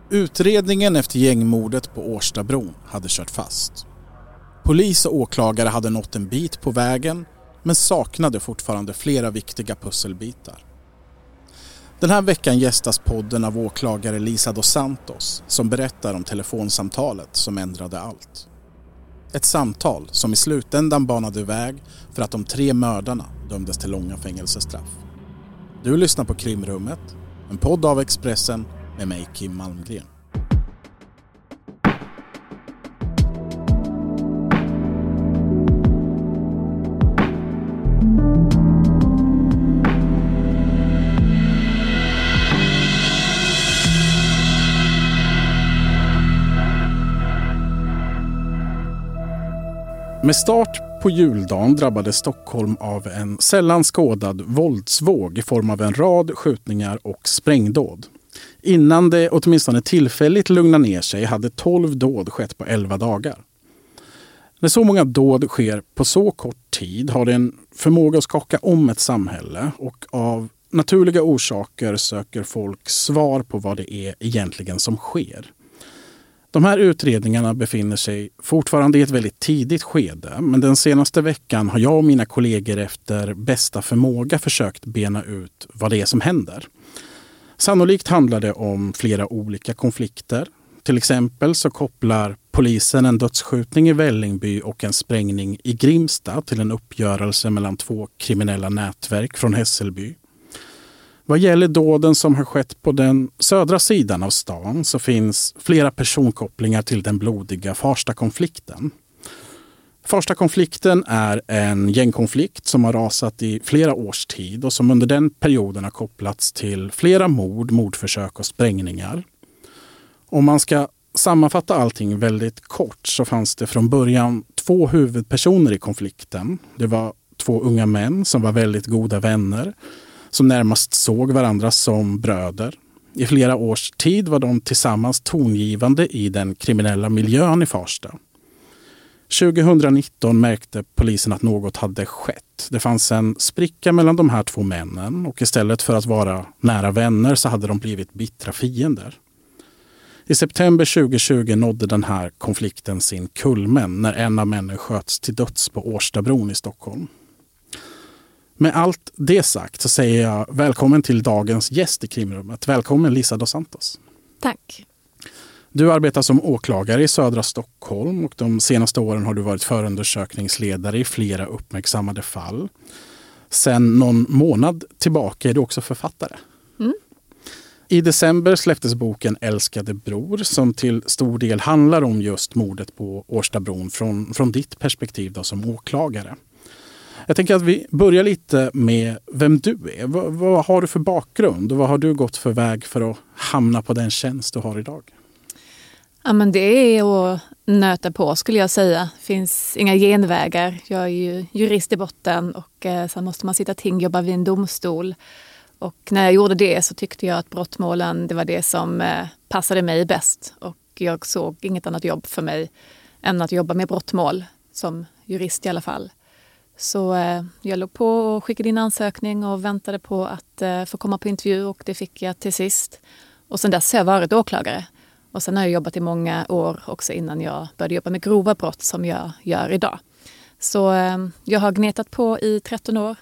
Utredningen efter gängmordet på Årstabron hade kört fast. Polis och åklagare hade nått en bit på vägen men saknade fortfarande flera viktiga pusselbitar. Den här veckan gästas podden av åklagare Lisa dos Santos som berättar om telefonsamtalet som ändrade allt. Ett samtal som i slutändan banade väg för att de 3 mördarna dömdes till långa fängelsestraff. Du lyssnar på Krimrummet, en podd av Expressen med mig Kim Malmgren. Med start på juldagen drabbade Stockholm av en sällan skådad våldsvåg i form av en rad skjutningar och sprängdåd. Innan det åtminstone tillfälligt lugnade ner sig hade 12 dåd skett på 11 dagar. När så många dåd sker på så kort tid har det en förmåga att skaka om ett samhälle och av naturliga orsaker söker folk svar på vad det är egentligen som sker. De här utredningarna befinner sig fortfarande i ett väldigt tidigt skede, men den senaste veckan har jag och mina kollegor efter bästa förmåga försökt bena ut vad det är som händer. Sannolikt handlar det om flera olika konflikter. Till exempel så kopplar polisen en dödsskjutning i Vällingby och en sprängning i Grimsta till en uppgörelse mellan 2 kriminella nätverk från Hässelby. Vad gäller dåden som har skett på den södra sidan av stan så finns flera personkopplingar till den blodiga Farsta-konflikten. Farsta-konflikten är en gängkonflikt som har rasat i flera års tid och som under den perioden har kopplats till flera mordförsök och sprängningar. Om man ska sammanfatta allting väldigt kort så fanns det från början 2 huvudpersoner i konflikten. Det var 2 unga män som var väldigt goda vänner, som närmast såg varandra som bröder. I flera års tid var de tillsammans tongivande i den kriminella miljön i Farsta. 2019 märkte polisen att något hade skett. Det fanns en spricka mellan de här 2 männen och istället för att vara nära vänner så hade de blivit bittra fiender. I september 2020 nådde den här konflikten sin kulmen när en av männen sköts till döds på Årstabron i Stockholm. Med allt det sagt så säger jag välkommen till dagens gäst i Krimrummet. Välkommen Lisa dos Santos. Tack. Du arbetar som åklagare i södra Stockholm och de senaste åren har du varit förundersökningsledare i flera uppmärksammade fall. Sen någon månad tillbaka är du också författare. Mm. I december släpptes boken Älskade bror som till stor del handlar om just mordet på Årstabron från ditt perspektiv då, som åklagare. Jag tänker att vi börjar lite med vem du är. Vad har du för bakgrund och vad har du gått för väg för att hamna på den tjänst du har idag? Ja, men det är att nöta på skulle jag säga. Det finns inga genvägar. Jag är ju jurist i botten och sen måste man sitta ting, jobba vid en domstol. Och när jag gjorde det så tyckte jag att brottmålen det var det som passade mig bäst. Och jag såg inget annat jobb för mig än att jobba med brottmål som jurist i alla fall. Så jag låg på och skickade in ansökning och väntade på att få komma på intervju och det fick jag till sist. Och sen dess har jag varit åklagare. Och sen har jag jobbat i många år också innan jag började jobba med grova brott som jag gör idag. Så jag har gnetat på i 13 år.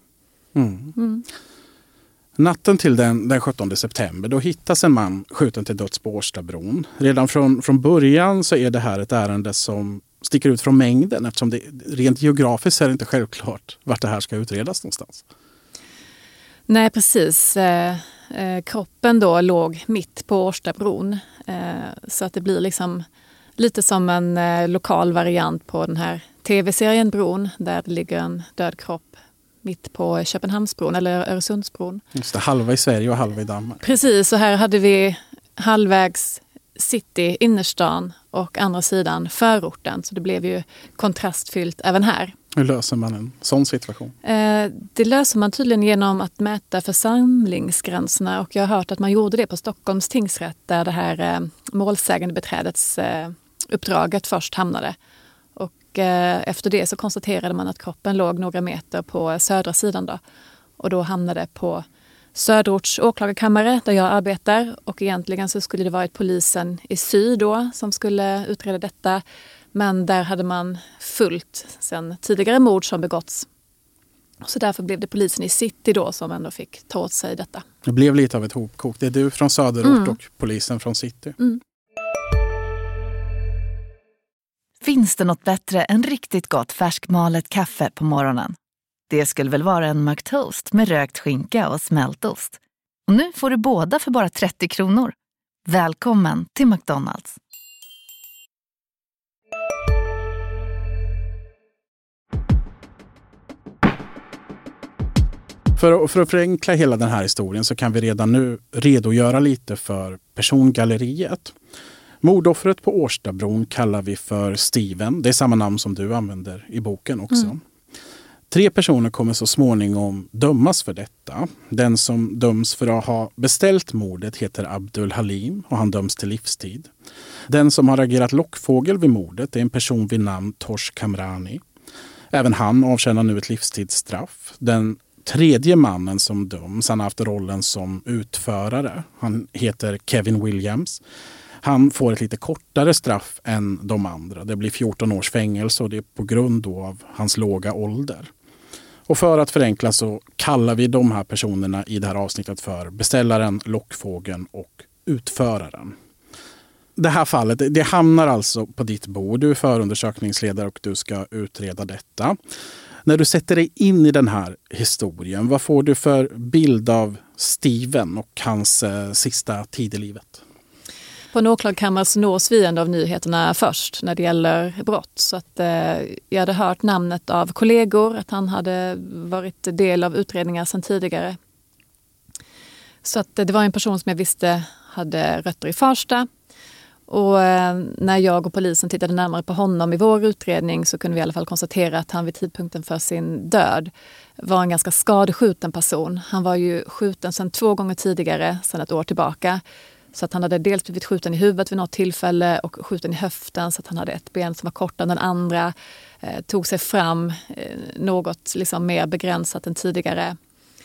Natten till den 17 september då hittas en man skjuten till döds på Årstabron. Redan från början så är det här ett ärende som sticker ut från mängden eftersom det rent geografiskt är det inte självklart vart det här ska utredas någonstans. Nej, precis. Kroppen då låg mitt på Årstabron så att det blir liksom lite som en lokal variant på den här tv-serien Bron där det ligger en död kropp mitt på Köpenhamnsbron eller Öresundsbron. Just det, halva i Sverige och halva i Danmark. Precis, och här hade vi halvvägs city, innerstan och andra sidan förorten. Så det blev ju kontrastfyllt även här. Hur löser man en sån situation? Det löser man tydligen genom att mäta församlingsgränserna. Och jag har hört att man gjorde det på Stockholms tingsrätt där det här målsägandebiträdets uppdraget först hamnade. Och efter det så konstaterade man att kroppen låg några meter på södra sidan då. Och då hamnade på Söderorts åklagarkammare där jag arbetar, och egentligen så skulle det varit polisen i syd då som skulle utreda detta, men där hade man fullt sen tidigare mord som begåtts. Så därför blev det polisen i city då som ändå fick ta åt sig detta. Det blev lite av ett hopkok. Det är du från söderort och polisen från city. Finns det något bättre än riktigt gott färskmalet kaffe på morgonen? Det skulle väl vara en McToast med rökt skinka och smältost. Och nu får du båda för bara 30 kronor. Välkommen till McDonald's. För att förenkla hela den här historien så kan vi redan nu redogöra lite för persongalleriet. Mordoffret på Årstabron kallar vi för Steven. Det är samma namn som du använder i boken också. 3 personer kommer så småningom dömas för detta. Den som döms för att ha beställt mordet heter Abdul Halim och han döms till livstid. Den som har agerat lockfågel vid mordet är en person vid namn Tosh Kamrani. Även han avtjänar nu ett livstidsstraff. Den tredje mannen som döms, han har haft rollen som utförare. Han heter Kevin Williams. Han får ett lite kortare straff än de andra. Det blir 14 års fängelse och det är på grund då av hans låga ålder. Och för att förenkla så kallar vi de här personerna i det här avsnittet för beställaren, lockfågeln och utföraren. Det här fallet, det hamnar alltså på ditt bord. Du är förundersökningsledare och du ska utreda detta. När du sätter dig in i den här historien, vad får du för bild av Steven och hans sista tid i livet? På en åklagarkammare så nås vi ändå av nyheterna först när det gäller brott. Så att jag hade hört namnet av kollegor, att han hade varit del av utredningar sedan tidigare. Så att det var en person som jag visste hade rötter i Farsta. Och när jag och polisen tittade närmare på honom i vår utredning så kunde vi i alla fall konstatera att han vid tidpunkten för sin död var en ganska skadeskjuten person. Han var ju skjuten sedan 2 gånger tidigare, sedan ett år tillbaka. Så att han hade dels blivit skjuten i huvudet vid något tillfälle och skjuten i höften, så att han hade ett ben som var kortare än den andra. Tog sig fram något liksom mer begränsat än tidigare.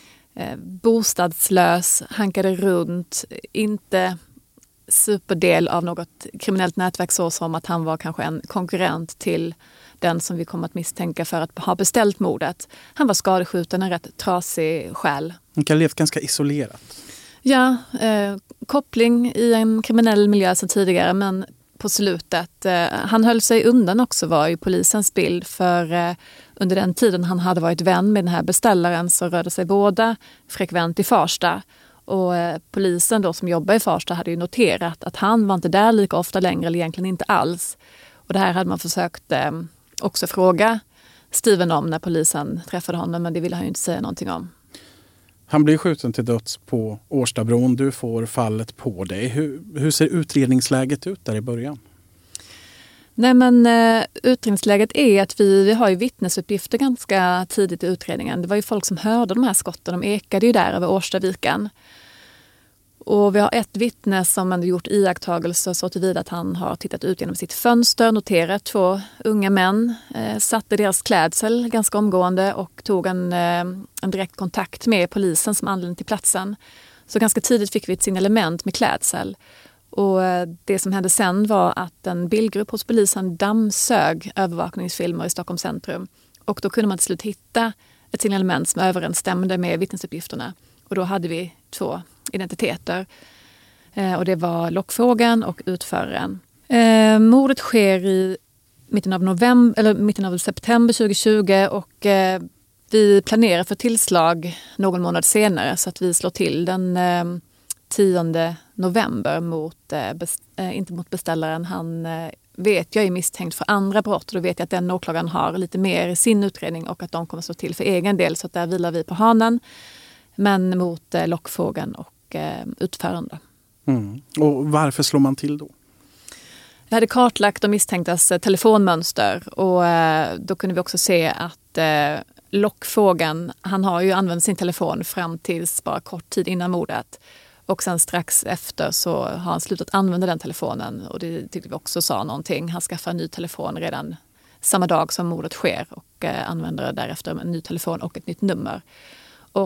Bostadslös, hankade runt, inte superdel av något kriminellt nätverk så som att han var kanske en konkurrent till den som vi kommer att misstänka för att ha beställt mordet. Han var skadeskjuten, en rätt trasig själ. Han kan ha levt ganska isolerat. Ja, koppling i en kriminell miljö sedan tidigare, men på slutet. Han höll sig undan också var ju polisens bild, för under den tiden han hade varit vän med den här beställaren så rörde sig båda frekvent i Farsta. Och polisen då som jobbar i Farsta hade ju noterat att han var inte där lika ofta längre, eller egentligen inte alls. Och det här hade man försökt också fråga Steven om när polisen träffade honom, men det ville han ju inte säga någonting om. Han blir skjuten till döds på Årstabron. Du får fallet på dig. Hur ser utredningsläget ut där i början? Nej, men utredningsläget är att vi har ju vittnesuppgifter ganska tidigt i utredningen. Det var ju folk som hörde de här skotten. De ekade ju där över Årstaviken. Och vi har ett vittne som ändå gjort iakttagelser så tillvida att han har tittat ut genom sitt fönster, noterat 2 unga män, satte deras klädsel ganska omgående och tog en direkt kontakt med polisen som anlände till platsen. Så ganska tidigt fick vi ett signalement med klädsel. Och det som hände sen var att en bildgrupp hos polisen dammsög övervakningsfilmer i Stockholms centrum. Och då kunde man till slut hitta ett signalement som överensstämde med vittnesuppgifterna. Och då hade vi 2 identiteter. Och det var lockfågeln och utföraren. Mordet sker i mitten av september 2020 och vi planerar för tillslag någon månad senare, så att vi slår till den 10 november inte mot beställaren. Han vet jag är misstänkt för andra brott, och då vet jag att den åklagaren har lite mer i sin utredning och att de kommer slå till för egen del, så att där vilar vi på hanen. Men mot lockfågeln och utförande. Och varför slår man till då? Jag hade kartlagt de misstänktas telefonmönster, och då kunde vi också se att lockfågeln, han har ju använt sin telefon fram tills bara kort tid innan mordet. Och sen strax efter så har han slutat använda den telefonen, och det tyckte vi också sa någonting. Han skaffar en ny telefon redan samma dag som mordet sker och använder därefter en ny telefon och ett nytt nummer. Och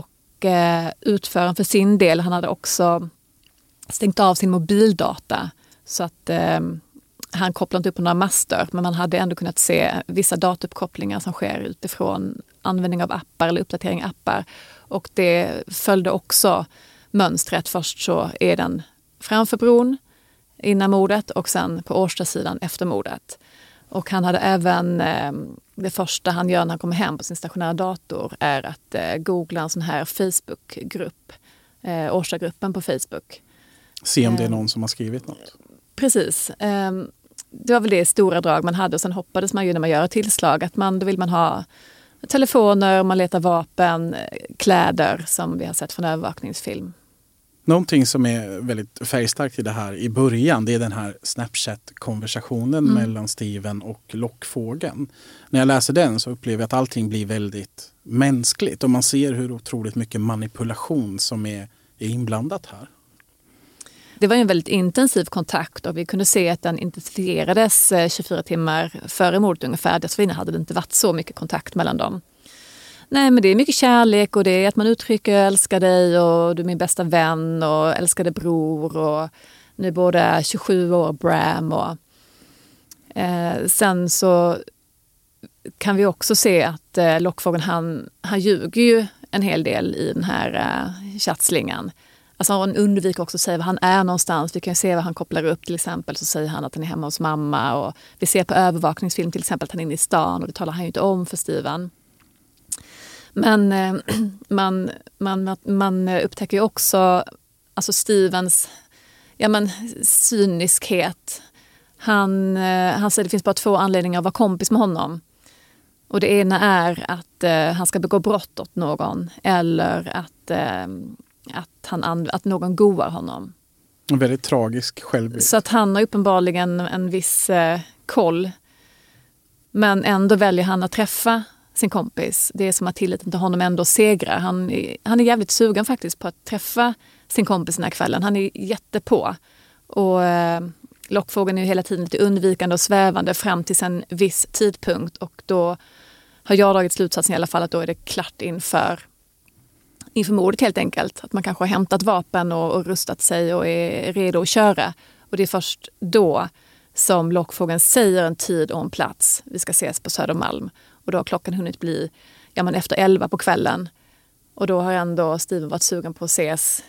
utföraren för sin del, han hade också stängt av sin mobildata så att han kopplade inte upp på några master, men man hade ändå kunnat se vissa datauppkopplingar som sker utifrån användning av appar eller uppdatering av appar. Och det följde också mönstret. Först så är den framför bron innan mordet och sen på Årstasidan efter mordet. Och han hade även, det första han gör när han kommer hem på sin stationära dator är att googla en sån här Facebookgrupp, Årstagruppen på Facebook. Se om det är någon som har skrivit något. Precis. Det var väl det stora drag man hade och sen hoppades man ju när man gör ett tillslag att då vill man ha telefoner, man letar vapen, kläder som vi har sett från övervakningsfilm. Någonting som är väldigt färgstarkt i det här i början, det är den här Snapchat-konversationen mellan Steven och lockfågeln. När jag läser den så upplever jag att allting blir väldigt mänskligt och man ser hur otroligt mycket manipulation som är inblandat här. Det var en väldigt intensiv kontakt och vi kunde se att den intensifierades 24 timmar före mordet ungefär. Dessförinnan hade det inte varit så mycket kontakt mellan dem. Nej, men det är mycket kärlek och det är att man uttrycker älskar dig och du är min bästa vän och älskade bror och nu är båda 27 år Bram och sen så kan vi också se att lockfågeln han ljuger ju en hel del i den här chattslingan. Alltså han undviker också att säga var han är någonstans. Vi kan se vad han kopplar upp till exempel. Så säger han att han är hemma hos mamma. Och vi ser på övervakningsfilm till exempel att han är inne i stan. Och det talar han ju inte om för Steven. Men man upptäcker ju också alltså Stevens cyniskhet. Han säger att det finns bara 2 anledningar att vara kompis med honom. Och det ena är att han ska begå brott åt någon. Eller att någon goar honom. En väldigt tragisk självbild. Så att han har uppenbarligen en viss koll. Men ändå väljer han att träffa sin kompis. Det är som att tilliten till honom ändå segrar. Han är jävligt sugen faktiskt på att träffa sin kompis den här kvällen. Han är jättepå. Och lockfågeln är ju hela tiden lite undvikande och svävande fram till en viss tidpunkt. Och då har jag dragit slutsatsen i alla fall att då är det klart inför mordet helt enkelt. Att man kanske har hämtat vapen och rustat sig och är redo att köra. Och det är först då som lockfågeln säger en tid och en plats. Vi ska ses på Södermalm. Och då har klockan hunnit bli efter 11 på kvällen. Och då har ändå Steven varit sugen på att ses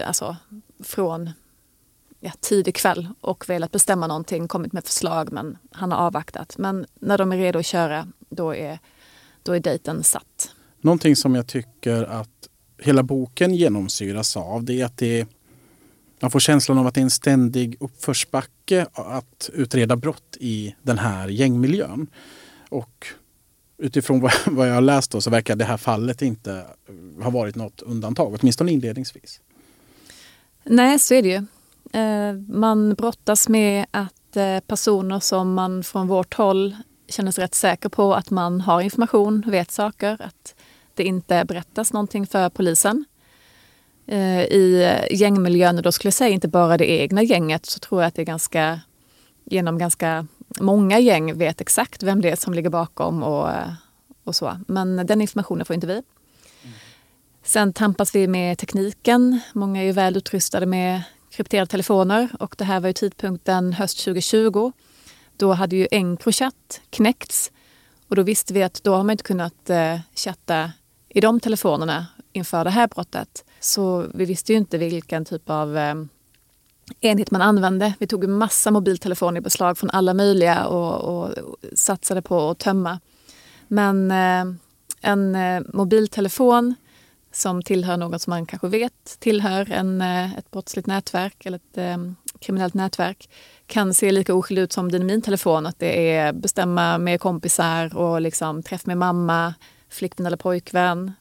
från tidig kväll. Och velat bestämma någonting, kommit med förslag men han har avvaktat. Men när de är redo att köra då är dejten satt. Någonting som jag tycker att hela boken genomsyras av det är att man får känslan av att det är en ständig uppförsbacke att utreda brott i den här gängmiljön. Och utifrån vad jag har läst då så verkar det här fallet inte ha varit något undantag, åtminstone inledningsvis. Nej, så är det ju. Man brottas med att personer som man från vårt håll känner sig rätt säker på att man har information, vet saker, att det inte berättas någonting för polisen. I gängmiljön, och då skulle jag säga inte bara det egna gänget, så tror jag att det är ganska många gäng vet exakt vem det är som ligger bakom och så. Men den informationen får inte vi. Sen tampas vi med tekniken. Många är ju väl utrustade med krypterade telefoner och det här var ju tidpunkten höst 2020. Då hade ju Encrochat knäckts och då visste vi att då har man inte kunnat chatta i de telefonerna inför det här brottet. Så vi visste ju inte vilken typ av enhet man använde. Vi tog en massa mobiltelefoner i beslag från alla möjliga och satsade på att tömma. Men en mobiltelefon som tillhör något som man kanske vet tillhör ett brottsligt nätverk eller ett kriminellt nätverk kan se lika oskyldigt ut som din min telefon. Att det är bestämma med kompisar och liksom träff med mamma, flickvän eller pojkvän.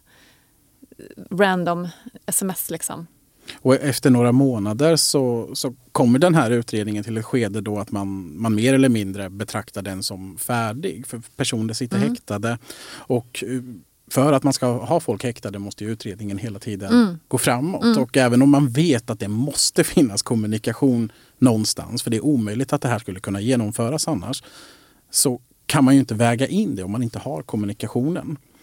Random sms liksom. Och efter några månader så kommer den här utredningen till ett skede då att man mer eller mindre betraktar den som färdig. För personer sitter häktade och för att man ska ha folk häktade måste ju utredningen hela tiden gå framåt. Och även om man vet att det måste finnas kommunikation någonstans, för det är omöjligt att det här skulle kunna genomföras annars, så kan man ju inte väga in det om man inte har kommunikationen.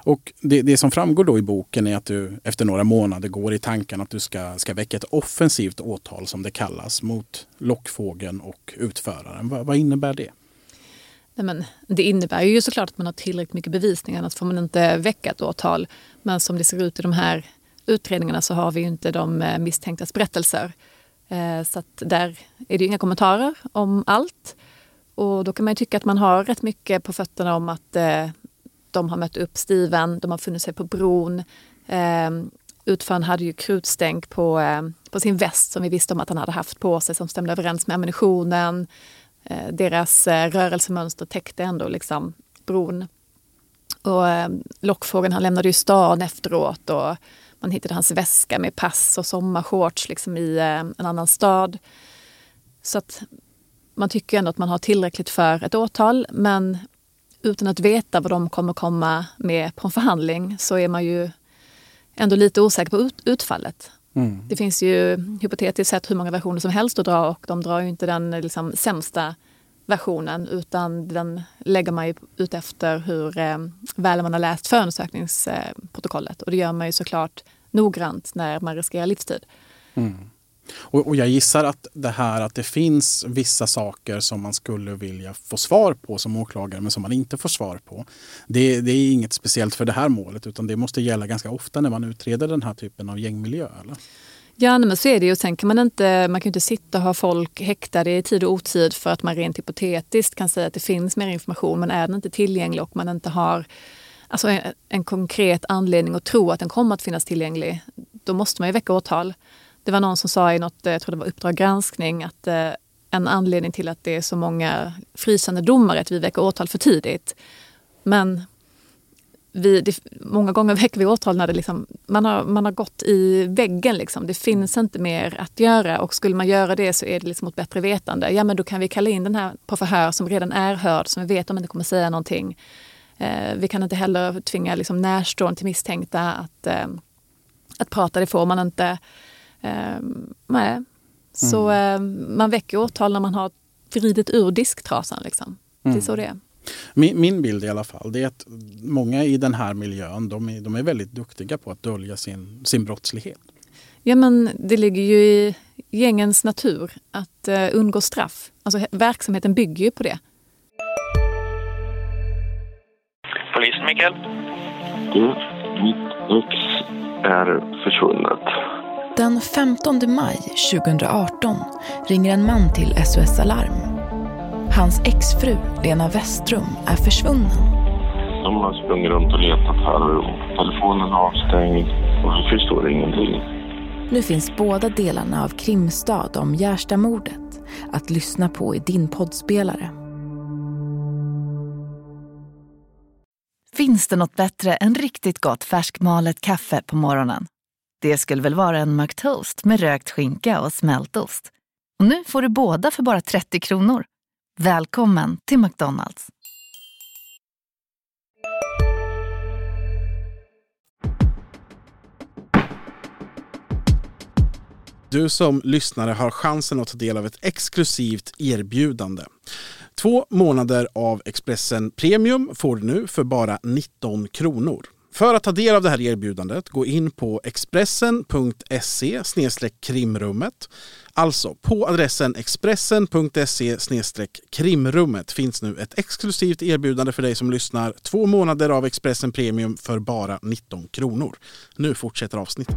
Och det som framgår då i boken är att du efter några månader går i tanken att du ska väcka ett offensivt åtal som det kallas mot lockfågeln och utföraren. Vad innebär det? Nej, men det innebär ju såklart att man har tillräckligt mycket bevisning, annars får man inte väcka ett åtal. Men som det ser ut i de här utredningarna så har vi ju inte de misstänktas berättelser. Så att där är det inga kommentarer om allt. Och då kan man ju tycka att man har rätt mycket på fötterna om att de har mött upp Steven, de har funnit sig på bron. Utföraren hade ju krutstänk på sin väst som vi visste om att han hade haft på sig, som stämde överens med ammunitionen. Deras rörelsemönster täckte ändå liksom bron. Och lockfågeln, han lämnade ju stan efteråt och man hittade hans väska med pass och sommarshorts liksom i en annan stad. Så att man tycker ändå att man har tillräckligt för ett åtal, men utan att veta vad de kommer komma med på en förhandling så är man ju ändå lite osäker på utfallet. Mm. Det finns ju hypotetiskt sett hur många versioner som helst att dra, och de drar ju inte den liksom sämsta versionen, utan den lägger man ju ut efter hur väl man har läst förundersökningsprotokollet, och det gör man ju såklart noggrant när man riskerar livstid. Mm. Och jag gissar att att det finns vissa saker som man skulle vilja få svar på som åklagare men som man inte får svar på. Det är inget speciellt för det här målet, utan det måste gälla ganska ofta när man utreder den här typen av gängmiljö, eller? Ja, men så är det ju. Sen kan man kan inte sitta och ha folk häktade i tid och otid för att man rent hypotetiskt kan säga att det finns mer information, men är den inte tillgänglig och man inte har en konkret anledning att tro att den kommer att finnas tillgänglig, då måste man ju väcka åtal. Det var någon som sa i något, jag tror det var Uppdrag granskning, att en anledning till att det är så många frysande domar är att vi väcker åtal för tidigt. Men många gånger väcker vi åtal när det liksom, man har gått i väggen. Liksom. Det finns inte mer att göra, och skulle man göra det så är det liksom mot bättre vetande. Ja, men då kan vi kalla in den här på förhör som redan är hörd, som vi vet om inte kommer säga någonting. Vi kan inte heller tvinga liksom närstående till misstänkta att prata, det får man inte. Nej. Så man väcker åtal när man har vridit ur disktrasan. Liksom. Det är så det är. Min bild i alla fall, det är att många i den här miljön, de är väldigt duktiga på att dölja sin brottslighet. Ja, men det ligger ju i gängens natur att undgå straff. Alltså verksamheten bygger ju på det. Polis Mikael. Mitt ex är försvunnet. Den 15 maj 2018 ringer en man till SOS Alarm. Hans exfru, Lena Westrum, är försvunnen. De har sprungit runt och letat här och telefonen är avstängd och vi förstår ingenting. Nu finns båda delarna av Krimstad om Gärstamordet att lyssna på i din poddspelare. Finns det något bättre än riktigt gott färskmalet kaffe på morgonen? Det skulle väl vara en McToast med rökt skinka och smältost. Och nu får du båda för bara 30 kronor. Välkommen till McDonald's. Du som lyssnare har chansen att ta del av ett exklusivt erbjudande. 2 månader av Expressen Premium får du nu för bara 19 kronor. För att ta del av det här erbjudandet, gå in på expressen.se/krimrummet. Alltså på adressen expressen.se/krimrummet finns nu ett exklusivt erbjudande för dig som lyssnar. 2 månader av Expressen Premium för bara 19 kronor. Nu fortsätter avsnittet.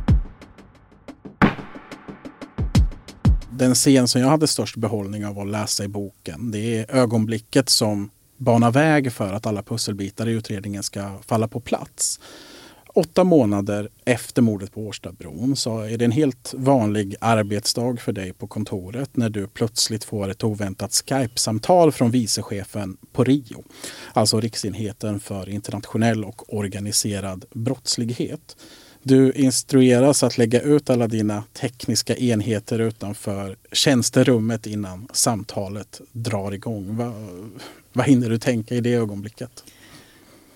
Den scen som jag hade störst behållning av att läsa i boken, det är ögonblicket som banar väg för att alla pusselbitar i utredningen ska falla på plats. 8 månader efter mordet på Årstabron så är det en helt vanlig arbetsdag för dig på kontoret när du plötsligt får ett oväntat Skype-samtal från vicechefen på RIO. Alltså Riksenheten för internationell och organiserad brottslighet. Du instrueras att lägga ut alla dina tekniska enheter utanför tjänsterummet innan samtalet drar igång. Vad hinner du tänka i det ögonblicket?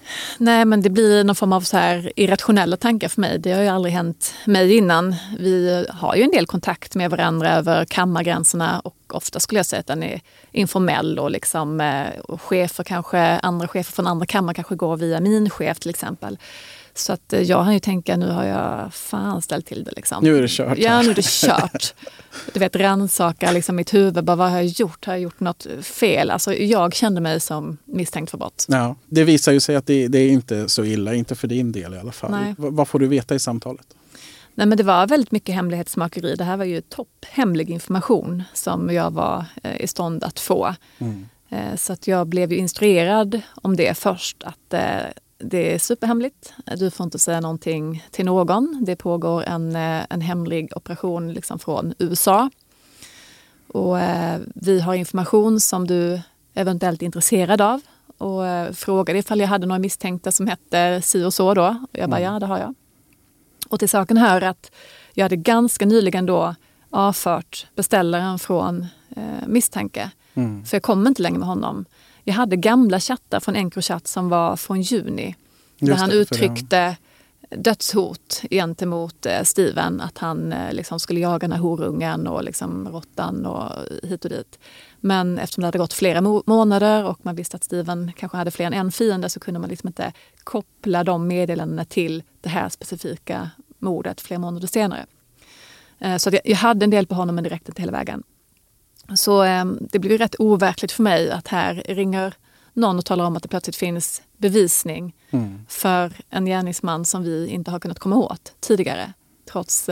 Nej, men det blir någon form av så här irrationella tankar för mig. Det har ju aldrig hänt mig innan. Vi har ju en del kontakt med varandra över kammargränserna och ofta skulle jag säga att den är informell och liksom och chefer kanske, andra chefer från andra kammare kanske går via min chef till exempel. Så att jag har ju tänka, nu har jag fan ställt till det liksom. Nu är det kört. Ja, nu är det kört. Du vet, rannsaka liksom mitt huvud. Bara, vad har jag gjort? Har jag gjort något fel? Alltså, jag kände mig som misstänkt för brott. Ja, det visar ju sig att det är inte så illa. Inte för din del i alla fall. Nej. Vad får du veta i samtalet? Nej, men det var väldigt mycket hemlighetsmakeri. Det här var ju topphemlig information som jag var i stånd att få. Så att jag blev ju instruerad om det först. Att det är superhemligt. Du får inte säga någonting till någon. Det pågår en hemlig operation liksom från USA. Och vi har information som du eventuellt är intresserad av. Och frågade ifall jag hade några misstänkta som hette si och så då. Och jag bara, ja, det har jag. Och till saken hör att jag hade ganska nyligen då avfört beställaren från misstanke. För jag kom inte längre med honom. Jag hade gamla chattar från Encrochat som var från juni. Där han uttryckte dödshot gentemot Steven. Att han liksom skulle jaga den här horungen och liksom råttan och hit och dit. Men eftersom det hade gått flera månader och man visste att Steven kanske hade fler än en fiende så kunde man liksom inte koppla de meddelandena till det här specifika mordet flera månader senare. Så att jag hade en del på honom men det räckte inte hela vägen. Så det blev rätt overkligt för mig att här ringer någon och talar om att det plötsligt finns bevisning för en gärningsman som vi inte har kunnat komma åt tidigare. Trots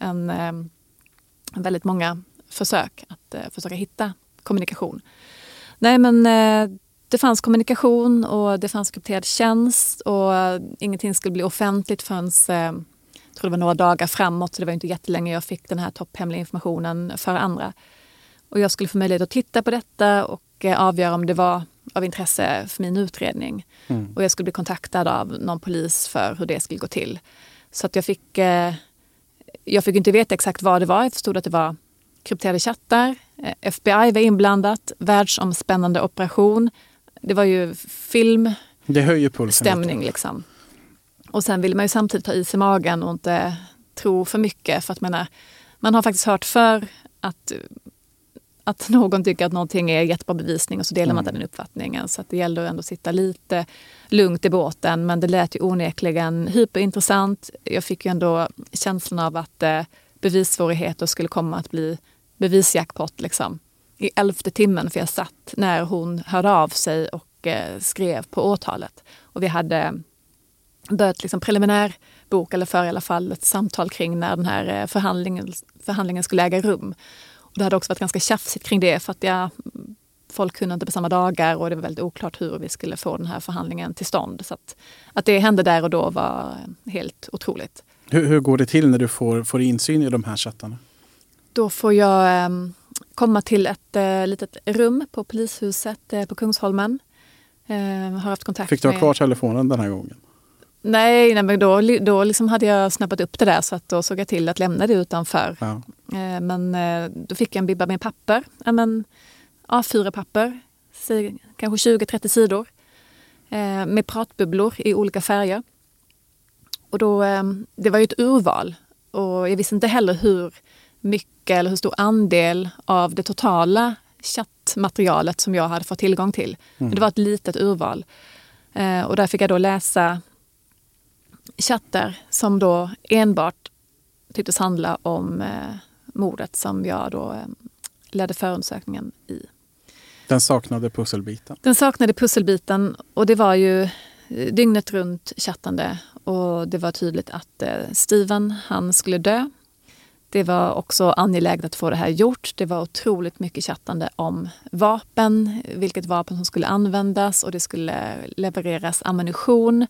väldigt många försök att försöka hitta kommunikation. Nej, men det fanns kommunikation och det fanns krypterad tjänst och ingenting skulle bli offentligt förrän jag tror det var några dagar framåt. Så det var inte jättelänge jag fick den här topphemliga informationen för andra. Och jag skulle få möjlighet att titta på detta och avgöra om det var av intresse för min utredning. Och jag skulle bli kontaktad av någon polis för hur det skulle gå till. Så att jag fick inte veta exakt vad det var. Jag förstod att det var krypterade chattar. FBI var inblandat. Världsomspännande operation. Det var ju det höjer pulsen stämning liksom. Och sen vill man ju samtidigt ta is i magen och inte tro för mycket. För att man har faktiskt hört för att någon tycker att någonting är jättebra bevisning och så delar man den uppfattningen. Så att det gäller ändå att sitta lite lugnt i båten. Men det lät ju onekligen hyperintressant. Jag fick ju ändå känslan av att bevissvårigheter skulle komma att bli bevisjackpot liksom. I 11:e timmen, för jag satt när hon hörde av sig och skrev på åtalet. Och vi hade börjat liksom preliminärbok eller för i alla fall ett samtal kring när den här förhandlingen skulle äga rum. Det hade också varit ganska tjafsigt kring det för att folk kunde inte på samma dagar och det var väldigt oklart hur vi skulle få den här förhandlingen till stånd. Så att det hände där och då var helt otroligt. Hur går det till när du får insyn i de här chattarna? Då får jag komma till ett litet rum på polishuset på Kungsholmen. Har haft kontakt Fick du ha kvar telefonen den här gången? Nej, men då liksom hade jag snappat upp det där så att då såg jag till att lämna det utanför. Ja. Men då fick jag en bibba med papper. A4-papper, kanske 20-30 sidor. Med pratbubblor i olika färger. Och då, det var ju ett urval. Och jag visste inte heller hur mycket eller hur stor andel av det totala chattmaterialet som jag hade fått tillgång till. Men det var ett litet urval. Och där fick jag då läsa chattar som då enbart tycktes handla om mordet som jag då ledde förundersökningen i. Den saknade pusselbiten? Den saknade pusselbiten och det var ju dygnet runt chattande och det var tydligt att Steven, han skulle dö. Det var också angeläget att få det här gjort. Det var otroligt mycket chattande om vapen, vilket vapen som skulle användas och det skulle levereras ammunition.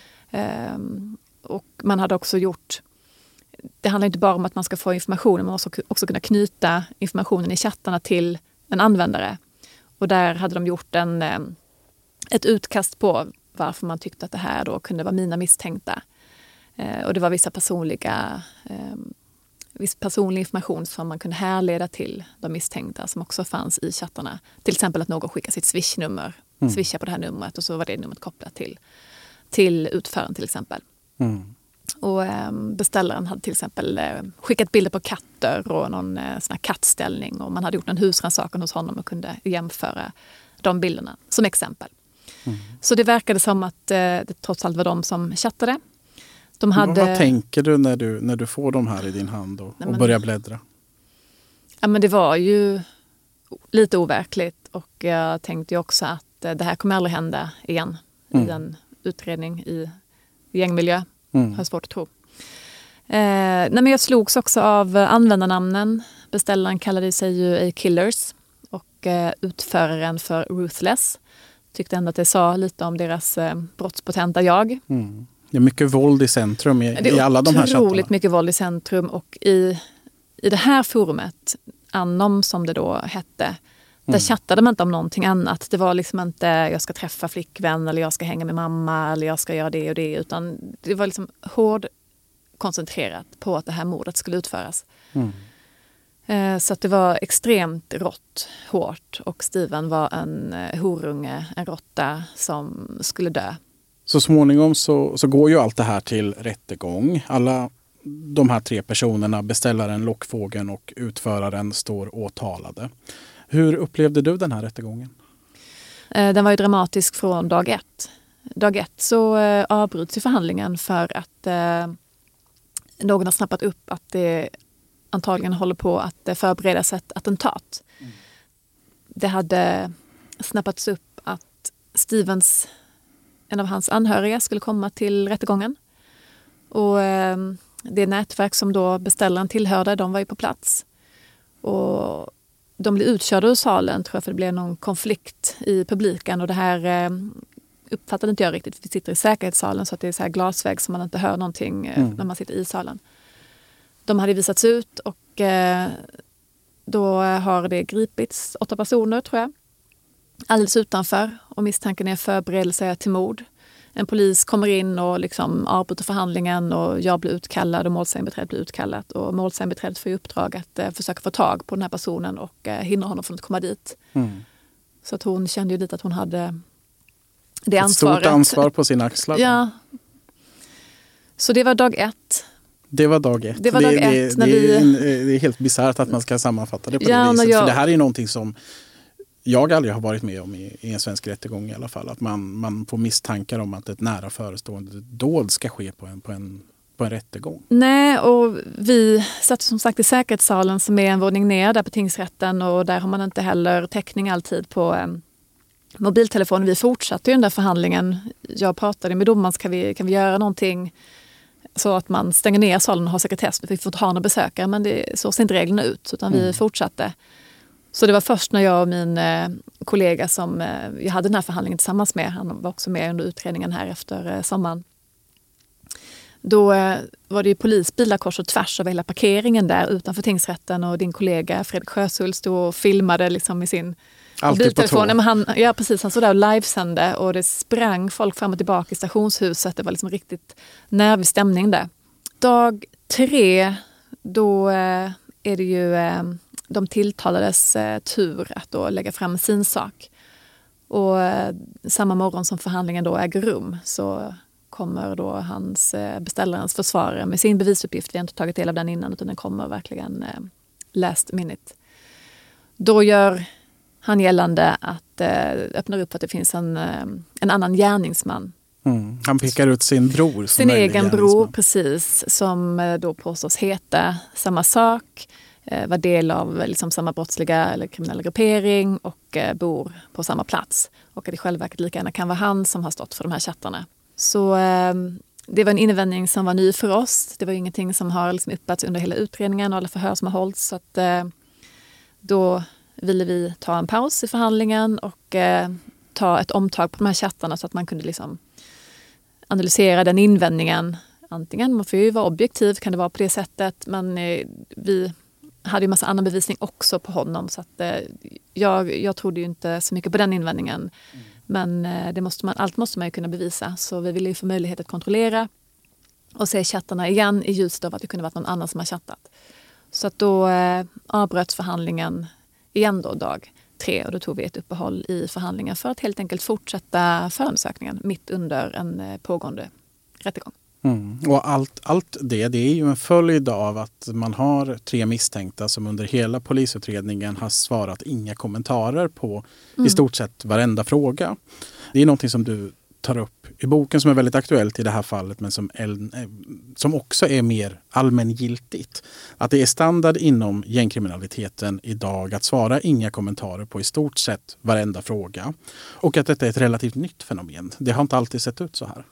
Och man hade också gjort, det handlar inte bara om att man ska få information, man måste också kunna knyta informationen i chattarna till en användare. Och där hade de gjort ett utkast på varför man tyckte att det här då kunde vara mina misstänkta. Och det var viss personlig information som man kunde härleda till de misstänkta som också fanns i chattarna. Till exempel att någon skickar sitt swishnummer, swishar på det här numret och så var det numret kopplat till till utföraren till exempel. Och beställaren hade till exempel skickat bilder på katter och någon sån här kattställning, och man hade gjort en husrannsakan hos honom och kunde jämföra de bilderna som exempel. Så det verkade som att det trots allt var de som chattade. Vad tänker du när du får de här i din hand och börjar bläddra? Ja, men det var ju lite overkligt, och jag tänkte ju också att det här kommer aldrig hända igen i en utredning i gängmiljö. Har svårt att tro. Men jag slogs också av användarnamnen. Beställaren kallade sig ju A-Killers och utföraren för Ruthless. Tyckte ändå att det sa lite om deras brottspotenta jag. Det är mycket våld i centrum i alla de här chattarna. Det är otroligt mycket våld i centrum, och i det här forumet, Anom som det då hette, där chattade man inte om någonting annat. Det var liksom inte jag ska träffa flickvän eller jag ska hänga med mamma eller jag ska göra det och det, utan det var liksom hård koncentrerat på att det här mordet skulle utföras. Så att det var extremt rått, hårt, och Steven var en horunge, en råtta som skulle dö. Så småningom så går ju allt det här till rättegång. Alla de här 3 personerna, beställaren, lockfågeln och utföraren, står åtalade. Hur upplevde du den här rättegången? Den var ju dramatisk från dag 1. Dag 1 så avbryts förhandlingen för att någon har snappat upp att det antagligen håller på att förberedas ett attentat. Det hade snappats upp att en av hans anhöriga skulle komma till rättegången. Och det nätverk som då beställaren tillhörde, de var ju på plats. Och de blev utkörda ur salen, tror jag, för det blev någon konflikt i publiken. Och det här uppfattade inte jag riktigt. Vi sitter i säkerhetssalen, så att det är så här glasvägg som man inte hör någonting när man sitter i salen. De hade visats ut, och då har det gripits 8 personer, tror jag. Alldeles utanför, och misstanken är förberedelse till mord. En polis kommer in och liksom avbryter förhandlingen, och jag blir utkallad och målsägandebiträdet blir utkallat. Och målsägandebiträdet får i uppdrag att försöka få tag på den här personen och hindra honom från att komma dit. Så att hon kände ju lite att hon hade det ansvaret. Ett stort ansvar på sin axlar. Ja. Så det var dag 1. Det var dag 1. Det är helt bisarrt att man ska sammanfatta det på det viset. För det här är någonting som jag aldrig har varit med om i en svensk rättegång i alla fall. Att man får misstankar om att ett nära förestående dåd ska ske på en rättegång. Nej, och vi satt som sagt i säkerhetssalen som är en våning ner där på tingsrätten, och där har man inte heller täckning alltid på mobiltelefonen. Vi fortsatte ju den där förhandlingen. Jag pratade med domaren, kan vi göra någonting så att man stänger ner salen och har sekretess. Vi får inte ha några besökare, men så ser inte reglerna ut, utan vi fortsatte. Så det var först när jag och min kollega som jag hade den här förhandlingen tillsammans med, han var också med under utredningen här efter sommaren. Då var det ju polisbilar kors och tvärs över hela parkeringen där utanför tingsrätten, och din kollega Fredrik Sjöshult stod och filmade liksom i sin mobiltelefon. Men han stod där och livesände, och det sprang folk fram och tillbaka i stationshuset. Det var liksom riktigt nervig stämning där. Dag 3, då är det ju de tilltalades tur att då lägga fram sin sak. Och samma morgon som förhandlingen då äger rum så kommer då beställarens försvarare med sin bevisuppgift. Vi har inte tagit del av den innan, utan den kommer verkligen last minute. Då gör han gällande att öppnar upp att det finns en annan gärningsman. Han pekar ut sin bror. Sin egen bror, precis, som då påstås heta samma sak, var del av liksom samma brottsliga eller kriminella gruppering och bor på samma plats. Och att i själva verket lika gärna kan vara han som har stått för de här chattarna. Så det var en invändning som var ny för oss. Det var ingenting som har liksom yppats under hela utredningen och alla förhör som har hållits. Så att, då ville vi ta en paus i förhandlingen och ta ett omtag på de här chattarna så att man kunde liksom analysera den invändningen. Antingen, man får ju vara objektiv, kan det vara på det sättet, men vi hade ju massa annan bevisning också på honom, så att jag trodde ju inte så mycket på den invändningen. Men allt måste man ju kunna bevisa, så vi ville ju få möjlighet att kontrollera och se chattarna igen i ljuset av att det kunde varit någon annan som har chattat. Så att då avbröts förhandlingen igen då dag 3 och då tog vi ett uppehåll i förhandlingen för att helt enkelt fortsätta förundersökningen mitt under en pågående rättegång. Och allt det är ju en följd av att man har 3 misstänkta som under hela polisutredningen har svarat inga kommentarer på i stort sett varenda fråga. Det är någonting som du tar upp i boken som är väldigt aktuellt i det här fallet men som också är mer allmängiltigt. Att det är standard inom gängkriminaliteten idag att svara inga kommentarer på i stort sett varenda fråga. Och att detta är ett relativt nytt fenomen. Det har inte alltid sett ut så här.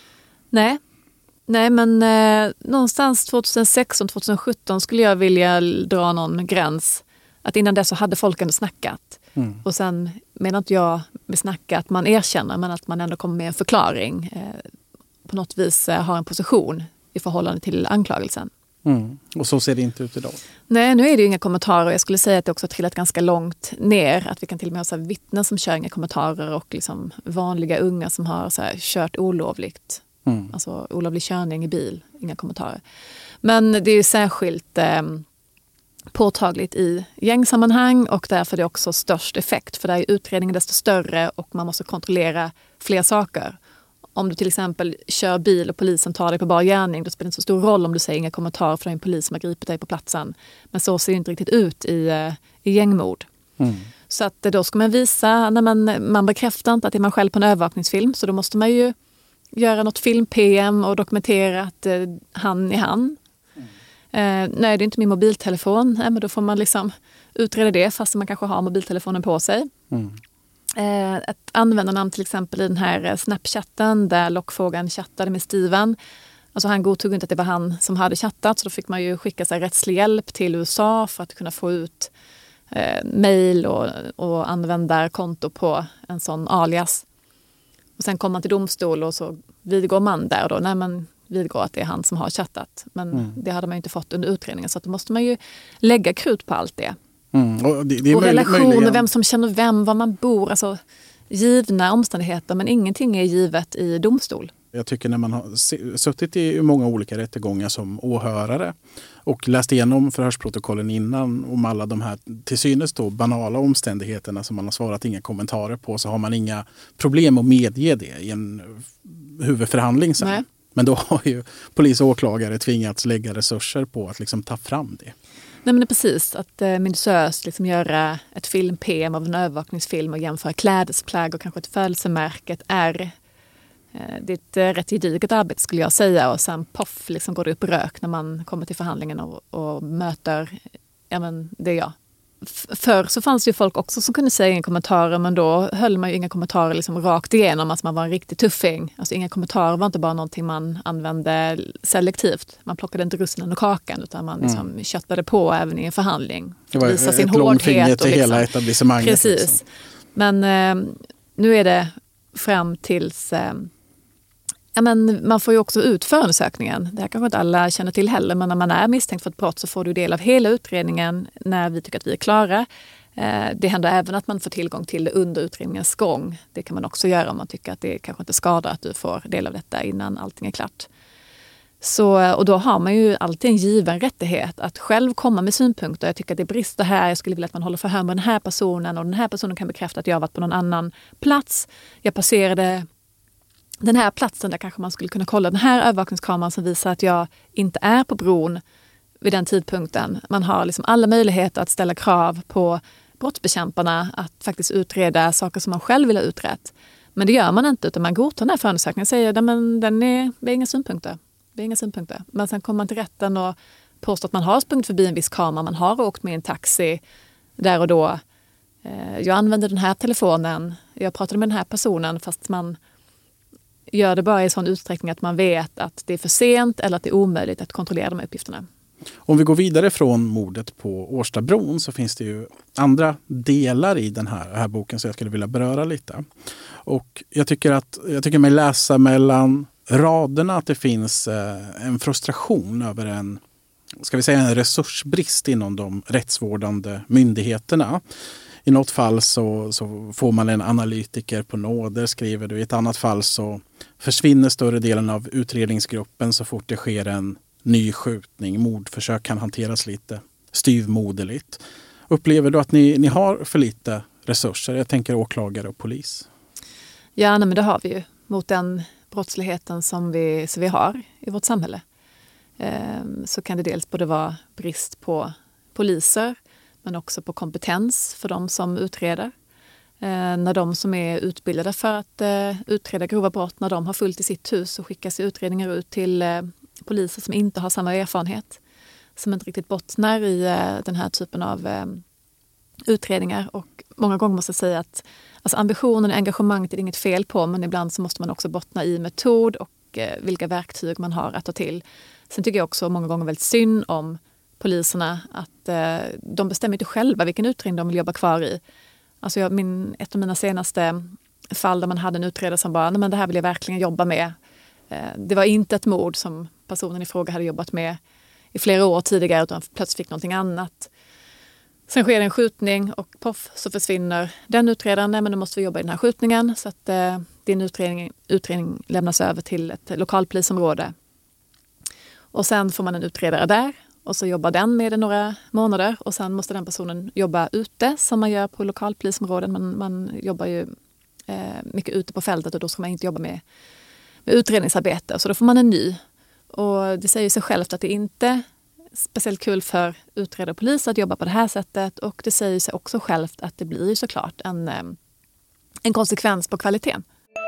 Nej, men någonstans 2016-2017 skulle jag vilja dra någon gräns. Att innan det så hade folk ändå snackat. Och sen menar inte jag med snacka att man erkänner men att man ändå kommer med en förklaring. På något vis har en position i förhållande till anklagelsen. Och så ser det inte ut idag. Nej, nu är det ju inga kommentarer. Jag skulle säga att det också har trillat ganska långt ner. Att vi kan till och med ha så här vittnen som kör inga kommentarer och liksom vanliga unga som har så här kört olovligt. Alltså olovlig körning i bil, inga kommentarer. Men det är ju särskilt påtagligt i gängsammanhang och därför är det också störst effekt. För där är utredningen desto större och man måste kontrollera fler saker. Om du till exempel kör bil och polisen tar dig på bar gärning, då spelar det inte så stor roll om du säger inga kommentarer för det är en polis som har gripit dig på platsen. Men så ser det inte riktigt ut i gängmord. Så att då ska man visa, när man bekräftar inte att det är man själv på en övervakningsfilm, så då måste man ju göra något film-PM och dokumentera att han är han. Nej, det är inte min mobiltelefon. Nej, men då får man liksom utreda det fast man kanske har mobiltelefonen på sig. Ett användarnamn till exempel i den här Snapchatten där lockfrågan chattade med Steven. Alltså han godtog inte att det var han som hade chattat, så då fick man ju skicka sig rättslig hjälp till USA för att kunna få ut mejl och använda konto på en sån alias. Och sen kommer man till domstol och så vidgår man där då. Nej, man vidgår att det är han som har chattat. Men det hade man ju inte fått under utredningen. Så att då måste man ju lägga krut på allt det. Och relationer, vem som känner vem, var man bor. Alltså givna omständigheter, men ingenting är givet i domstol. Jag tycker när man har suttit i många olika rättegångar som åhörare och läst igenom förhörsprotokollen innan om alla de här till synes då banala omständigheterna som man har svarat inga kommentarer på, så har man inga problem att medge det i en huvudförhandling sen. Nej. Men då har ju polis och åklagare tvingats lägga resurser på att liksom ta fram det. Nej, men det är precis att minutiöst liksom göra ett film-PM av en övervakningsfilm och jämföra klädesplagg och kanske ett födelsemärke, ett R. Det är ett rätt gediget arbete skulle jag säga, och sen poff liksom går det upp rök när man kommer till förhandlingen och möter det jag. Förr så fanns det ju folk också som kunde säga inga kommentarer, men då höll man ju inga kommentarer liksom rakt igenom, alltså man var en riktig tuffing. Alltså inga kommentarer var inte bara någonting man använde selektivt. Man plockade inte russinen och kakan, utan man liksom köttade på även i en förhandling. Det var visa sin hårdhet till liksom hela etablissemanget. Precis. Liksom. Men nu är det fram tills... man får ju också ut förundersökningen. Det här kanske inte alla känner till heller, men när man är misstänkt för ett brott så får du del av hela utredningen när vi tycker att vi är klara. Det händer även att man får tillgång till det under utredningens gång. Det kan man också göra om man tycker att det kanske inte skadar att du får del av detta innan allting är klart. Och då har man ju alltid en given rättighet att själv komma med synpunkter. Jag tycker att det brister här, jag skulle vilja att man håller förhör med den här personen, och den här personen kan bekräfta att jag har varit på någon annan plats. Jag passerade den här platsen där kanske man skulle kunna kolla den här övervakningskameran som visar att jag inte är på bron vid den tidpunkten. Man har liksom alla möjligheter att ställa krav på brottsbekämparna att faktiskt utreda saker som man själv vill ha utrett. Men det gör man inte, utan man godtar den här förundersökningen och säger att det är inga synpunkter. Det är inga synpunkter. Men sen kommer man till rätten och påstår att man har sprungit förbi en viss kamera, man har åkt med en taxi där och då. Jag använde den här telefonen, jag pratade med den här personen, fast man gör det bara i sån utsträckning att man vet att det är för sent eller att det är omöjligt att kontrollera de här uppgifterna. Om vi går vidare från mordet på Årstabron så finns det ju andra delar i den här boken som jag skulle vilja beröra lite. Och jag tycker mig läsa mellan raderna att det finns en frustration över en resursbrist inom de rättsvårdande myndigheterna. I något fall så får man en analytiker på nåder, skriver du. I ett annat fall så försvinner större delen av utredningsgruppen så fort det sker en ny skjutning. Mordförsök kan hanteras lite styvmoderligt. Upplever du att ni har för lite resurser? Jag tänker åklagare och polis. Ja, men det har vi ju mot den brottsligheten som vi har i vårt samhälle. Så kan det dels både vara brist på poliser men också på kompetens för de som utreder. När de som är utbildade för att utreda grova brott, när de har fullt i sitt hus så skickas utredningar ut till poliser som inte har samma erfarenhet. Som inte riktigt bottnar i den här typen av utredningar. Och många gånger måste jag säga att alltså ambitionen och engagemanget är det inget fel på, men ibland så måste man också bottna i metod och vilka verktyg man har att ta till. Sen tycker jag också många gånger väldigt synd om poliserna att de bestämmer inte själva vilken utredning de vill jobba kvar i. Alltså ett av mina senaste fall där man hade en utredare som bara, nej men det här vill jag verkligen jobba med. Det var inte ett mord som personen i fråga hade jobbat med i flera år tidigare utan plötsligt fick någonting annat. Sen sker en skjutning och poff så försvinner den utredaren. Nej men då måste vi jobba i den här skjutningen så att din utredning lämnas över till ett lokalpolisområde. Och sen får man en utredare där. Och så jobbar den med det några månader och sen måste den personen jobba ute som man gör på lokalpolisområden. Men man jobbar ju mycket ute på fältet och då ska man inte jobba med utredningsarbete. Så då får man en ny. Och det säger sig självt att det inte är speciellt kul för utredare och polis att jobba på det här sättet. Och det säger sig också självt att det blir ju såklart en konsekvens på kvaliteten.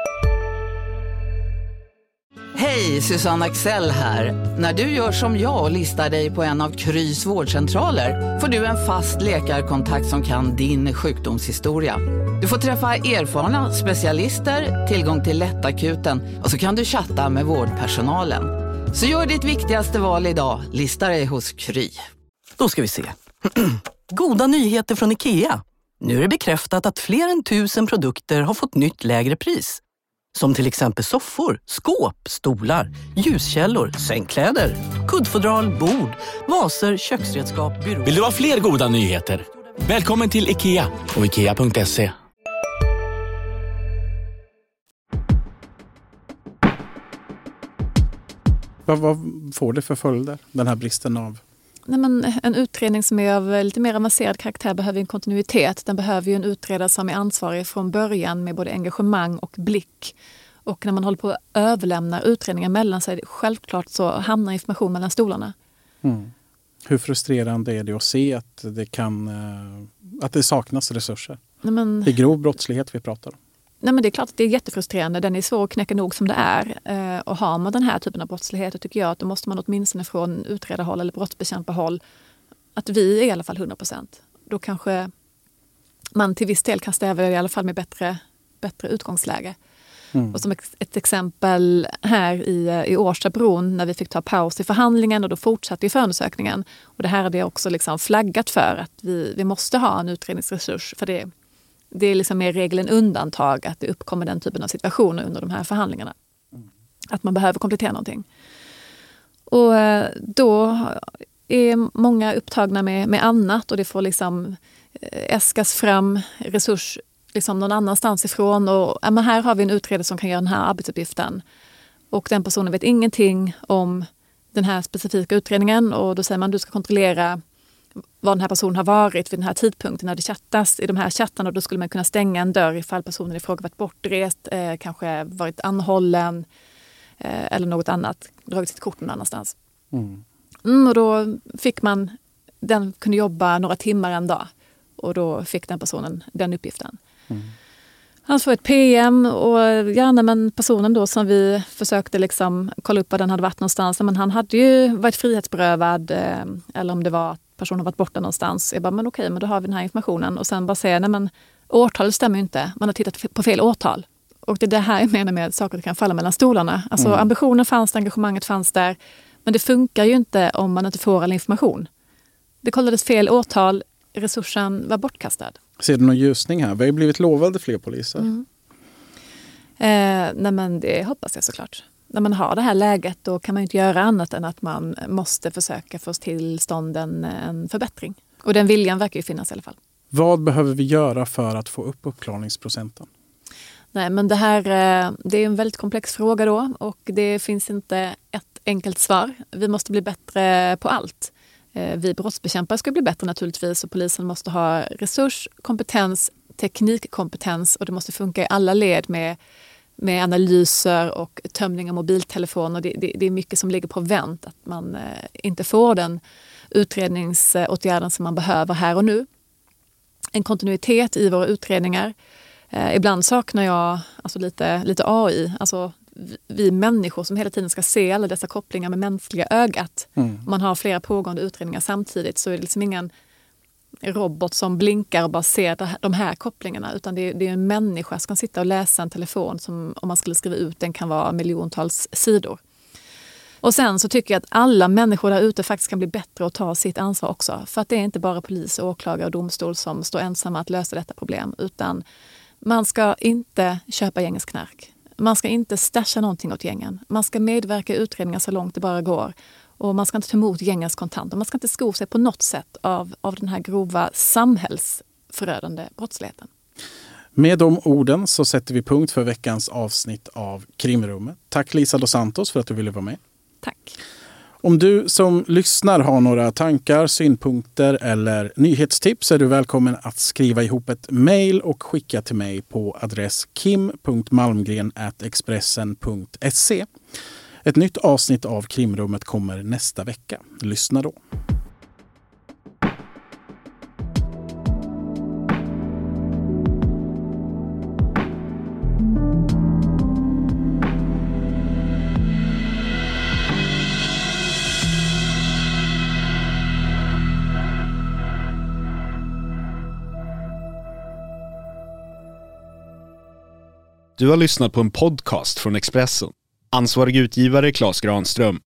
Hej, Susanne Axel här. När du gör som jag och listar dig på en av Krys vårdcentraler får du en fast läkarkontakt som kan din sjukdomshistoria. Du får träffa erfarna specialister, tillgång till lättakuten och så kan du chatta med vårdpersonalen. Så gör ditt viktigaste val idag, lista dig hos Kry. Då ska vi se. Goda nyheter från IKEA. Nu är det bekräftat att fler än 1000 produkter har fått nytt lägre pris. Som till exempel soffor, skåp, stolar, ljuskällor, sängkläder, kuddfodral, bord, vaser, köksredskap, byråer. Vill du ha fler goda nyheter? Välkommen till IKEA och IKEA.se. Vad får det för följder, den här bristen av? Nej, men en utredning som är av lite mer avancerad karaktär behöver en kontinuitet. Den behöver ju en utredare som är ansvarig från början med både engagemang och blick. Och när man håller på att överlämna utredningar mellan sig, självklart så hamnar information mellan stolarna. Mm. Hur frustrerande är det att se att det saknas resurser? Nej, men det är grov brottslighet vi pratar om. Nej, men det är klart att det är jättefrustrerande. Den är svår att knäcka nog som det är. Och har man den här typen av brottslighet, tycker jag att då måste man åtminstone från utredarhåll eller brottsbekämparhåll att vi är i alla fall 100%. Då kanske man till viss del kan stävja i alla fall med bättre utgångsläge. Och som ett exempel här i Årstabron när vi fick ta paus i förhandlingen och då fortsatte ju förundersökningen. Och det här hade jag också liksom flaggat för att vi måste ha en utredningsresurs för det är liksom mer regel än undantag att det uppkommer den typen av situationer under de här förhandlingarna. Att man behöver komplettera någonting. Och då är många upptagna med annat och det får liksom äskas fram resurs liksom någon annanstans ifrån. Och men här har vi en utredare som kan göra den här arbetsuppgiften. Och den personen vet ingenting om den här specifika utredningen och då säger man att du ska kontrollera var den här personen har varit vid den här tidpunkten när det chattas i de här chattarna. Och då skulle man kunna stänga en dörr ifall personen i fråga varit bortrest, kanske varit anhållen eller något annat, dragit sitt kort någon annanstans. Och då fick den kunde jobba några timmar en dag och då fick den personen den uppgiften. Han får ett PM och gärna men personen då som vi försökte liksom kolla upp var den hade varit någonstans. Men han hade ju varit frihetsberövad eller om det var att personen varit borta någonstans. Jag bara, men okej, men då har vi den här informationen. Och sen bara säga, nej men årtalet stämmer ju inte. Man har tittat på fel årtal. Och det är det här jag menar med att saker kan falla mellan stolarna. Alltså ambitionen fanns där, engagemanget fanns där. Men det funkar ju inte om man inte får all information. Det kollades fel årtal, resursen var bortkastad. Ser du någon ljusning här? Vi har ju blivit lovade fler poliser. Nej men det hoppas jag såklart. När man har det här läget då kan man inte göra annat än att man måste försöka få till stånd en förbättring. Och den viljan verkar ju finnas i alla fall. Vad behöver vi göra för att få upp uppklarningsprocenten? Nej men det är en väldigt komplex fråga då och det finns inte ett enkelt svar. Vi måste bli bättre på allt. Vi brottsbekämpare ska bli bättre naturligtvis och polisen måste ha resurs, kompetens, teknikkompetens och det måste funka i alla led med analyser och tömning av mobiltelefon. Och det är mycket som ligger på vänt, att man inte får den utredningsåtgärden som man behöver här och nu. En kontinuitet i våra utredningar. Ibland saknar jag lite AI, alltså vi människor som hela tiden ska se alla dessa kopplingar med mänskliga ögat. Om man har flera pågående utredningar samtidigt så är det liksom ingen robot som blinkar och bara ser de här kopplingarna, utan det är en människa som kan sitta och läsa en telefon som, om man skulle skriva ut den, kan vara miljontals sidor. Och sen så tycker jag att alla människor där ute faktiskt kan bli bättre och ta sitt ansvar också. För att det är inte bara polis, åklagare och domstol som står ensamma att lösa detta problem, utan man ska inte köpa gängens knark. Man ska inte stasha någonting åt gängen. Man ska medverka i utredningar så långt det bara går. Och man ska inte ta emot gängens kontanter. Man ska inte sko sig på något sätt av den här grova samhällsförödande brottsligheten. Med de orden så sätter vi punkt för veckans avsnitt av Krimrummet. Tack Lisa dos Santos för att du ville vara med. Tack. Om du som lyssnar har några tankar, synpunkter eller nyhetstips är du välkommen att skriva ihop ett mejl och skicka till mig på adress kim.malmgren@expressen.se. Ett nytt avsnitt av Krimrummet kommer nästa vecka. Lyssna då. Du har lyssnat på en podcast från Expressen. Ansvarig utgivare Claes Granström.